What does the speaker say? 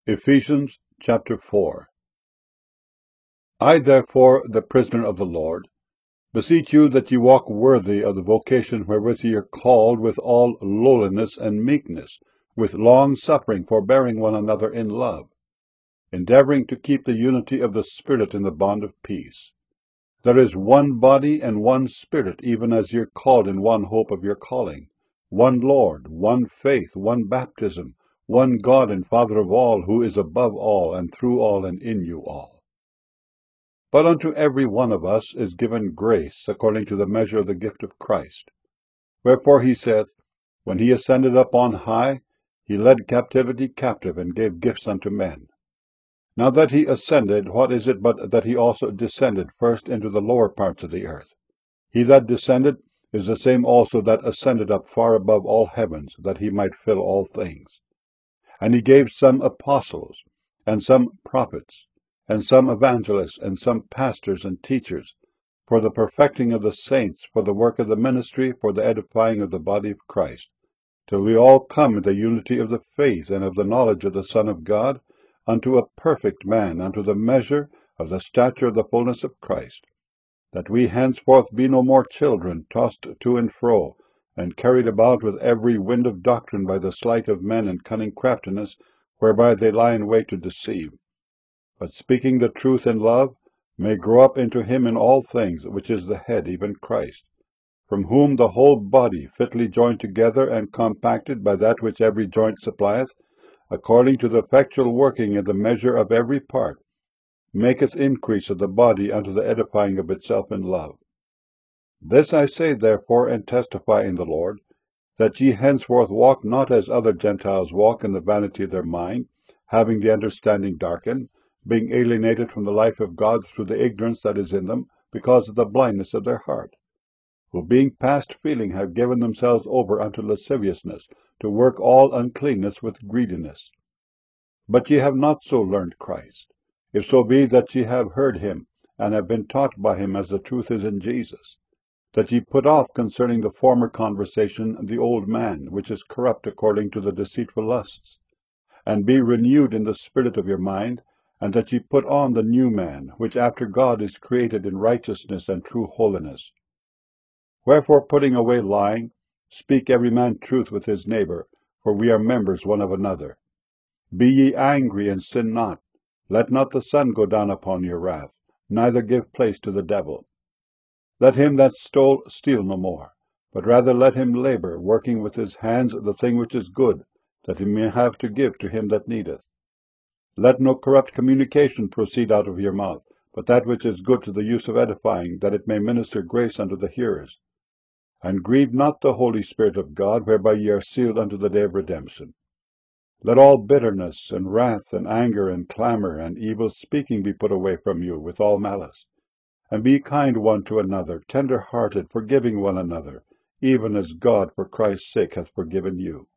Ephesians chapter 4. I therefore, the prisoner of the Lord, beseech you that ye walk worthy of the vocation wherewith ye are called, with all lowliness and meekness, with long-suffering, forbearing one another in love, endeavoring to keep the unity of the Spirit in the bond of peace. There is one body and one Spirit, even as ye are called in one hope of your calling, one Lord, one faith, one baptism, one God and Father of all, who is above all, and through all, and in you all. But unto every one of us is given grace, according to the measure of the gift of Christ. Wherefore he saith, When he ascended up on high, he led captivity captive, and gave gifts unto men. Now that he ascended, what is it but that he also descended first into the lower parts of the earth? He that descended is the same also that ascended up far above all heavens, that he might fill all things. And he gave some apostles, and some prophets, and some evangelists, and some pastors and teachers, for the perfecting of the saints, for the work of the ministry, for the edifying of the body of Christ, till we all come in the unity of the faith and of the knowledge of the Son of God, unto a perfect man, unto the measure of the stature of the fullness of Christ, that we henceforth be no more children, tossed to and fro, and carried about with every wind of doctrine by the sleight of men and cunning craftiness, whereby they lie in wait to deceive. But speaking the truth in love, may grow up into him in all things, which is the head, even Christ, from whom the whole body, fitly joined together and compacted by that which every joint supplieth, according to the effectual working in the measure of every part, maketh increase of the body unto the edifying of itself in love. This I say therefore, and testify in the Lord, that ye henceforth walk not as other Gentiles walk, in the vanity of their mind, having the understanding darkened, being alienated from the life of God through the ignorance that is in them, because of the blindness of their heart, who being past feeling have given themselves over unto lasciviousness, to work all uncleanness with greediness. But ye have not so learned Christ, if so be that ye have heard him, and have been taught by him, as the truth is in Jesus, that ye put off concerning the former conversation the old man, which is corrupt according to the deceitful lusts, and be renewed in the spirit of your mind, and that ye put on the new man, which after God is created in righteousness and true holiness. Wherefore, putting away lying, speak every man truth with his neighbor, for we are members one of another. Be ye angry, and sin not. Let not the sun go down upon your wrath, neither give place to the devil. Let him that stole steal no more, but rather let him labor, working with his hands the thing which is good, that he may have to give to him that needeth. Let no corrupt communication proceed out of your mouth, but that which is good to the use of edifying, that it may minister grace unto the hearers. And grieve not the Holy Spirit of God, whereby ye are sealed unto the day of redemption. Let all bitterness, and wrath, and anger, and clamor, and evil speaking be put away from you, with all malice. And be kind one to another, tender-hearted, forgiving one another, even as God for Christ's sake hath forgiven you.